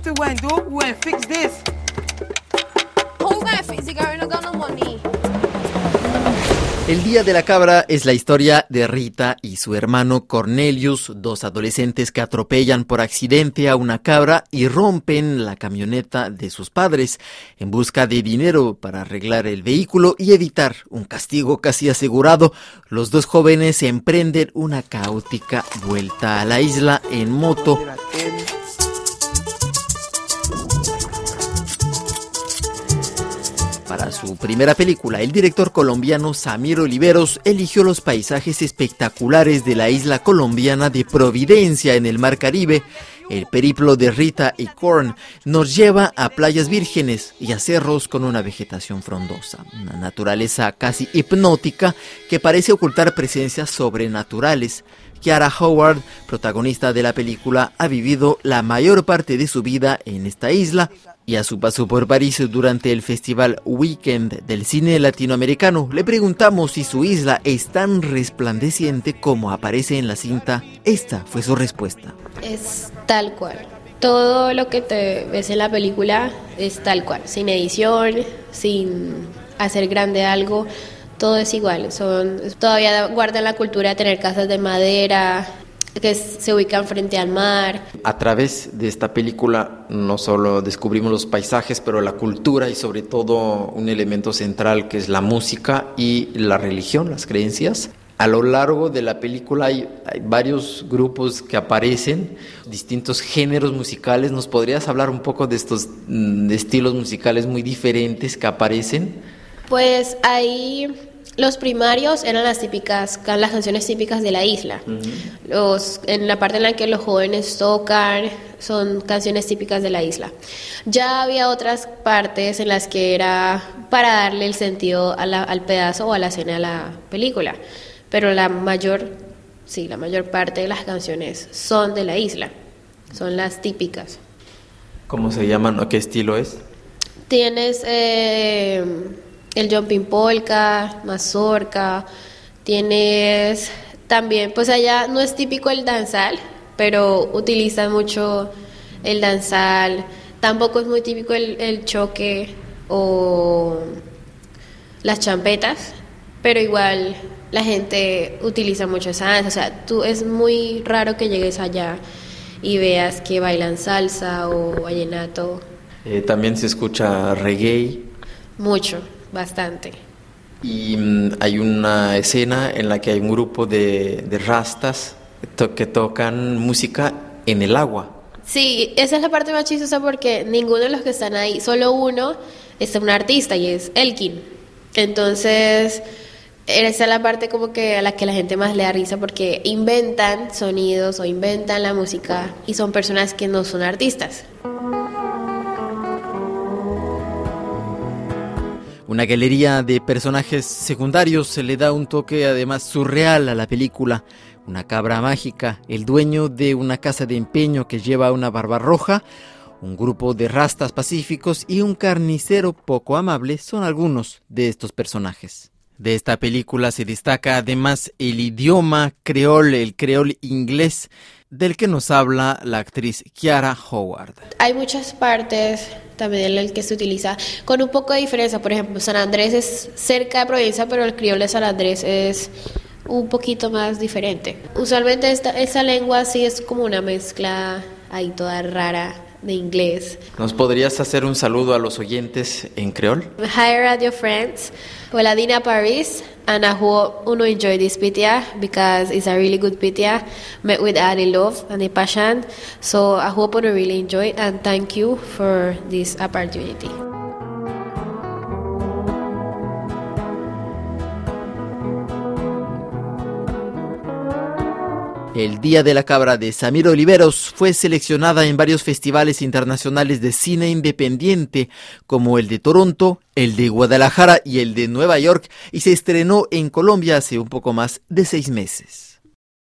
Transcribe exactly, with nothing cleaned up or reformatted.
we going to do? We going to fix this. Who's going to fix it? Girl, we don't got no money. El Día de la Cabra es la historia de Rita y su hermano Cornelius, dos adolescentes que atropellan por accidente a una cabra y rompen la camioneta de sus padres en busca de dinero para arreglar el vehículo y evitar un castigo casi asegurado. Los dos jóvenes emprenden una caótica vuelta a la isla en moto. Para su primera película, el director colombiano Samir Oliveros eligió los paisajes espectaculares de la isla colombiana de Providencia en el Mar Caribe. El periplo de Rita y Corn nos lleva a playas vírgenes y a cerros con una vegetación frondosa, una naturaleza casi hipnótica que parece ocultar presencias sobrenaturales. Kiara Howard, protagonista de la película, ha vivido la mayor parte de su vida en esta isla y a su paso por París durante el Festival Weekend del Cine Latinoamericano le preguntamos si su isla es tan resplandeciente como aparece en la cinta. Esta fue su respuesta. Es tal cual. Todo lo que te ves en la película es tal cual, sin edición, sin hacer grande algo. Todo es igual, son todavía guardan la cultura de tener casas de madera que se ubican frente al mar. A través de esta película no solo descubrimos los paisajes, pero la cultura y sobre todo un elemento central que es la música y la religión, las creencias. A lo largo de la película hay, hay varios grupos que aparecen, distintos géneros musicales. ¿Nos podrías hablar un poco de estos de estilos musicales muy diferentes que aparecen? Pues ahí los primarios eran las típicas, las canciones típicas de la isla. Uh-huh. Los, en la parte en la que los jóvenes tocan, son canciones típicas de la isla. Ya había otras partes en las que era para darle el sentido a la, al pedazo o a la escena de la película. Pero la mayor, sí, la mayor parte de las canciones son de la isla, son las típicas. ¿Cómo se llaman o qué estilo es? Tienes eh, el jumping polka, mazorca, tienes también, pues allá no es típico el danzal, pero utilizan mucho el danzal. Tampoco es muy típico el, el choque o las champetas, pero igual la gente utiliza mucho esa danza. O sea, tú, es muy raro que llegues allá y veas que bailan salsa o vallenato. Eh, también se escucha reggae. Mucho, bastante. Y um, hay una escena en la que hay un grupo de, de rastas to- que tocan música en el agua. Sí, esa es la parte más chistosa porque ninguno de los que están ahí, solo uno es un artista y es Elkin. Entonces, esa es la parte como que a la que la gente más le da risa porque inventan sonidos o inventan la música y son personas que no son artistas. Una galería de personajes secundarios se le da un toque además surreal a la película. Una cabra mágica, el dueño de una casa de empeño que lleva una barba roja, un grupo de rastas pacíficos y un carnicero poco amable son algunos de estos personajes. De esta película se destaca además el idioma creol, el creol inglés, del que nos habla la actriz Kiara Howard. Hay muchas partes también en las que se utiliza con un poco de diferencia. Por ejemplo, San Andrés es cerca de Providencia, pero el criol de San Andrés es un poquito más diferente. Usualmente esta, esa lengua sí es como una mezcla ahí toda rara de inglés. ¿Nos podrías hacer un saludo a los oyentes en creol? Hi radio friends. Hola Dina Paris, and I hope you enjoy this pitia because it's a really good pitia made with a love and a passion. So I hope you really enjoy and thank you for this opportunity. El Día de la Cabra de Samir Oliveros fue seleccionada en varios festivales internacionales de cine independiente, como el de Toronto, el de Guadalajara y el de Nueva York, y se estrenó en Colombia hace un poco más de seis meses.